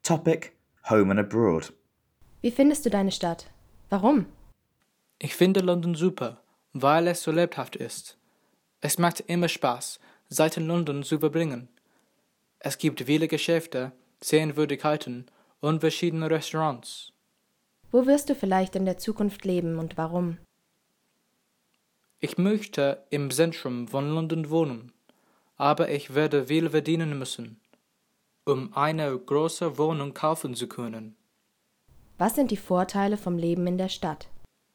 Topic: Home and Abroad. Wie findest du deine Stadt? Warum? Ich finde London super, weil es so lebhaft ist. Es macht immer Spaß, Zeit in London zu verbringen. Es gibt viele Geschäfte, Sehenswürdigkeiten und verschiedene Restaurants. Wo wirst du vielleicht in der Zukunft leben und warum? Ich möchte im Zentrum von London wohnen, aber ich werde viel verdienen müssen, um eine große Wohnung kaufen zu können. Was sind die Vorteile vom Leben in der Stadt?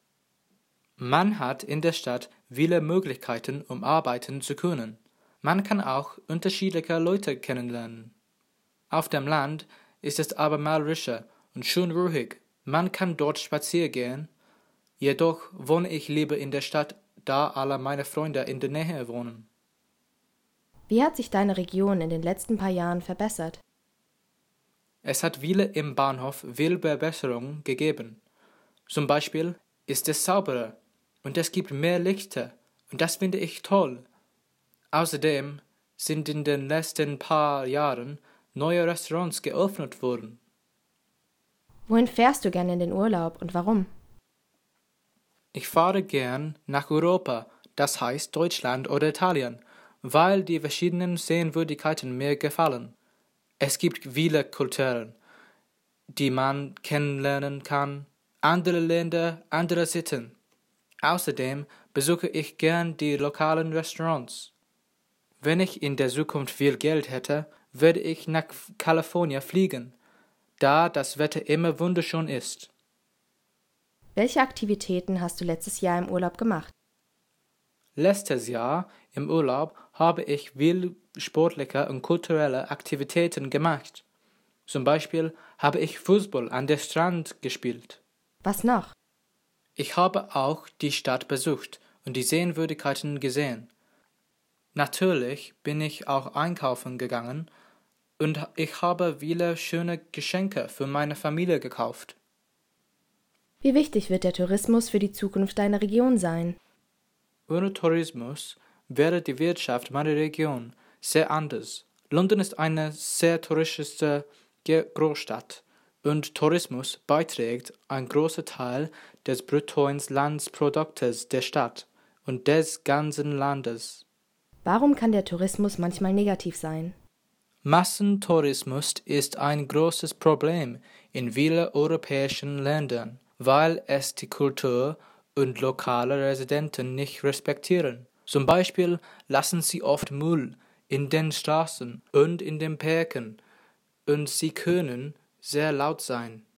Man hat in der Stadt viele Möglichkeiten, um arbeiten zu können. Man kann auch unterschiedliche Leute kennenlernen. Auf dem Land ist es aber malerischer und schön ruhig. Man kann dort spazieren gehen. Jedoch wohne ich lieber in der Stadt, da alle meine Freunde in der Nähe wohnen. Wie hat sich deine Region in den letzten paar Jahren verbessert? Es hat viele im Bahnhof viel Verbesserungen gegeben. Zum Beispiel ist es sauberer und es gibt mehr Lichter und das finde ich toll. Außerdem sind in den letzten paar Jahren neue Restaurants geöffnet worden. Wohin fährst du gerne in den Urlaub und warum? Ich fahre gern nach Europa, das heißt Deutschland oder Italien, weil die verschiedenen Sehenswürdigkeiten mir gefallen. Es gibt viele Kulturen, die man kennenlernen kann, andere Länder, andere Sitten. Außerdem besuche ich gern die lokalen Restaurants. Wenn ich in der Zukunft viel Geld hätte, würde ich nach Kalifornien fliegen, da das Wetter immer wunderschön ist. Welche Aktivitäten hast du letztes Jahr im Urlaub gemacht? Letztes Jahr im Urlaub habe ich viel sportliche und kulturelle Aktivitäten gemacht. Zum Beispiel habe ich Fußball an der Strand gespielt. Was noch? Ich habe auch die Stadt besucht und die Sehenswürdigkeiten gesehen. Natürlich bin ich auch einkaufen gegangen und ich habe viele schöne Geschenke für meine Familie gekauft. Wie wichtig wird der Tourismus für die Zukunft deiner Region sein? Ohne Tourismus wäre die Wirtschaft meiner Region sehr anders. London ist eine sehr touristische Großstadt und Tourismus beiträgt einen großen Teil des Bruttoinlandsproduktes der Stadt und des ganzen Landes. Warum kann der Tourismus manchmal negativ sein? Massentourismus ist ein großes Problem in vielen europäischen Ländern, weil es die Kultur und lokale Residenten nicht respektieren. Zum Beispiel lassen sie oft Müll in den Straßen und in den Parken und sie können sehr laut sein.